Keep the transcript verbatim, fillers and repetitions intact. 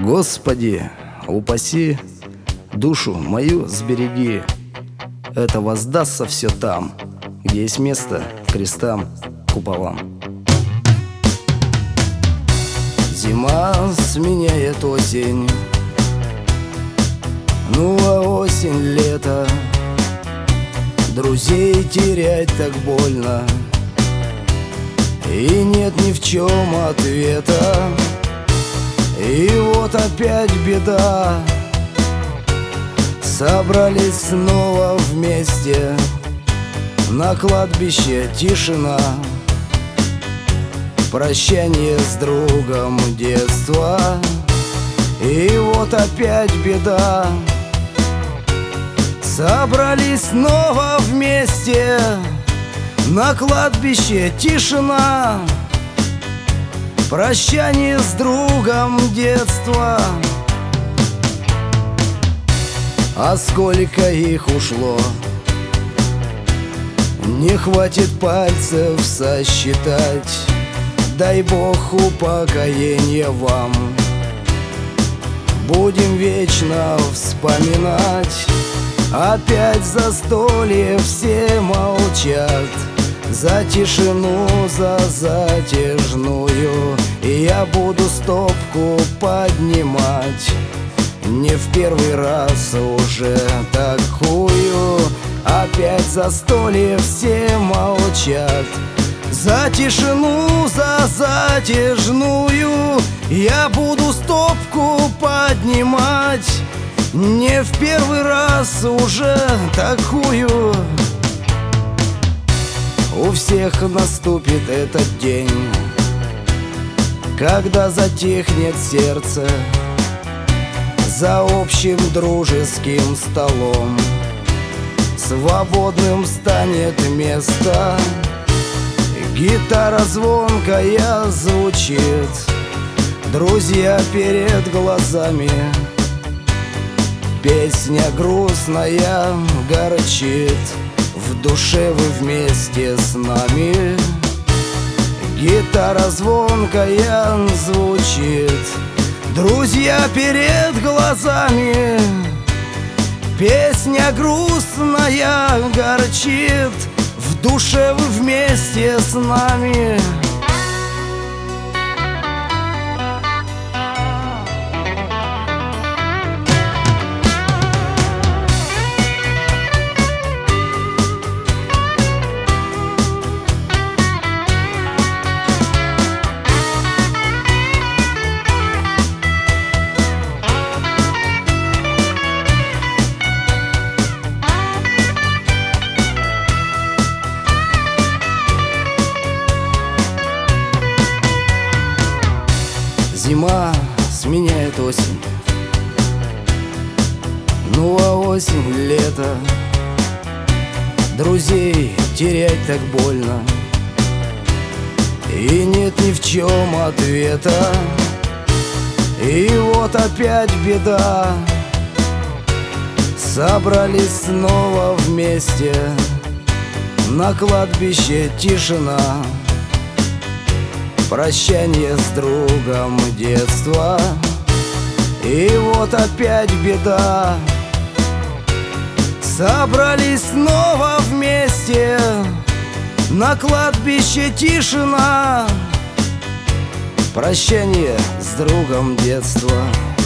Господи, упаси, душу мою сбереги. Это воздастся все там, где есть место крестам, куполам. Зима сменяет осень, ну а осень — лето. Друзей терять так больно, и нет ни в чем ответа. И вот опять беда. Собрались снова вместе, на кладбище тишина. Прощание с другом детства. И вот опять беда. Собрались снова вместе, на кладбище тишина. Прощание с другом детства. А сколько их ушло, не хватит пальцев сосчитать. Дай Бог упокоения вам, будем вечно вспоминать. Опять застолье, все молчат, за тишину, за затяжную. И я буду стопку поднимать, не в первый раз уже такую. Опять застолье, все молчат, за тишину, за затяжную. Я буду стопку поднимать, не в первый раз уже такую. У всех наступит этот день, когда затихнет сердце за общим дружеским столом. Свободным станет место, гитара звонкая звучит, друзья перед глазами. Песня грустная горчит, в душе вы вместе с нами. Гитара звонкая звучит, друзья перед глазами. Песня грустная горчит, в душе вы вместе с нами. Зима сменяет осень, ну а осень — лето. Друзей терять так больно, и нет ни в чем ответа. И вот опять беда. Собрались снова вместе, на кладбище тишина. Прощание с другом детства. И вот опять беда. Собрались снова вместе, на кладбище тишина. Прощание с другом детства.